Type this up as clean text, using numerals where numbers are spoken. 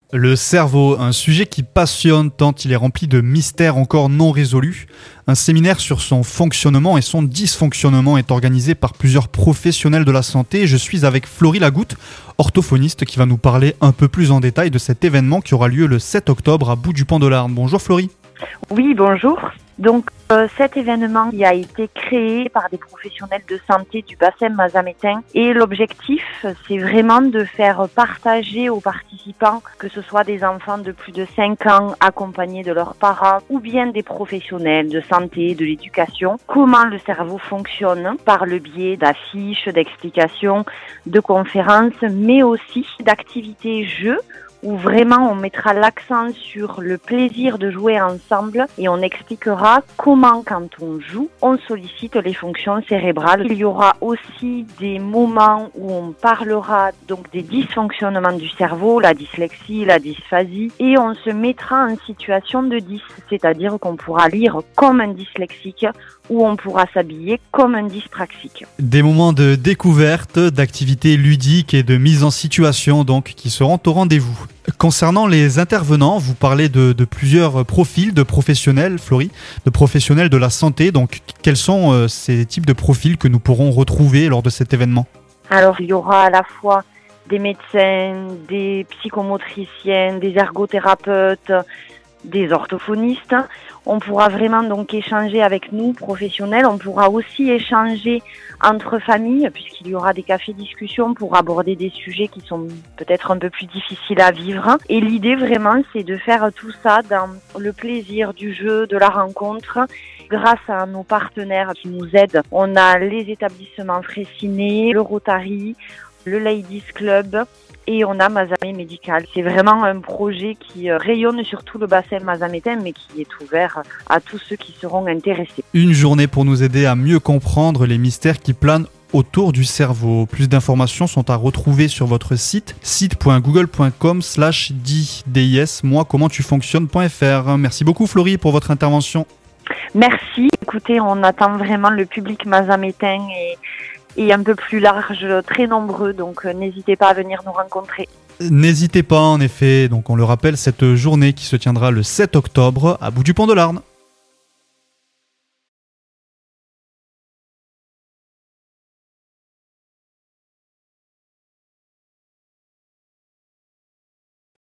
Le cerveau, un sujet qui passionne tant il est rempli de mystères encore non résolus. Un séminaire sur son fonctionnement et son dysfonctionnement est organisé par plusieurs professionnels de la santé. Je suis avec Florie Lagoutte, orthophoniste, qui va nous parler un peu plus en détail de cet événement qui aura lieu le 7 octobre à Bout-du-Pont-de-Larn. Bonjour Florie. Oui, bonjour. Donc cet événement a été créé par des professionnels de santé du bassin mazamétain et l'objectif c'est vraiment de faire partager aux participants, que ce soit des enfants de plus de 5 ans accompagnés de leurs parents ou bien des professionnels de santé, de l'éducation, comment le cerveau fonctionne par le biais d'affiches, d'explications, de conférences, mais aussi d'activités jeux où vraiment on mettra l'accent sur le plaisir de jouer ensemble et on expliquera comment quand on joue, on sollicite les fonctions cérébrales. Il y aura aussi des moments où on parlera donc des dysfonctionnements du cerveau, la dyslexie, la dysphasie, et on se mettra en situation de dys, c'est-à-dire qu'on pourra lire comme un dyslexique ou on pourra s'habiller comme un dyspraxique. Des moments de découverte, d'activités ludiques et de mise en situation donc qui seront au rendez-vous. Concernant les intervenants, vous parlez de plusieurs profils de professionnels, Florie, de professionnels de la santé. Donc, quels sont ces types de profils que nous pourrons retrouver lors de cet événement ? Alors, il y aura à la fois des médecins, des psychomotriciens, des ergothérapeutes, des orthophonistes. On pourra vraiment donc échanger avec nous, professionnels. On pourra aussi échanger entre familles, puisqu'il y aura des cafés-discussions pour aborder des sujets qui sont peut-être un peu plus difficiles à vivre. Et l'idée vraiment, c'est de faire tout ça dans le plaisir du jeu, de la rencontre. Grâce à nos partenaires qui nous aident, on a les établissements Fraissinet, le Rotary, le Ladies Club, et on a Mazamet Médical. C'est vraiment un projet qui rayonne sur tout le bassin mazamétain, mais qui est ouvert à tous ceux qui seront intéressés. Une journée pour nous aider à mieux comprendre les mystères qui planent autour du cerveau. Plus d'informations sont à retrouver sur votre site.google.com/dis moi-comment-tu-fonctionnes.fr. Merci beaucoup Florie pour votre intervention. Merci. Écoutez, on attend vraiment le public mazamétain et un peu plus large, très nombreux, donc n'hésitez pas à venir nous rencontrer. N'hésitez pas en effet, donc on le rappelle, cette journée qui se tiendra le 7 octobre à Bout-du-Pont-de-Larn.